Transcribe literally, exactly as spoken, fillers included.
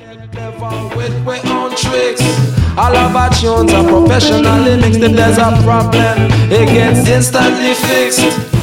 With my own tricks, all of our tunes are professionally mixed. If there's a problem, it gets instantly fixed.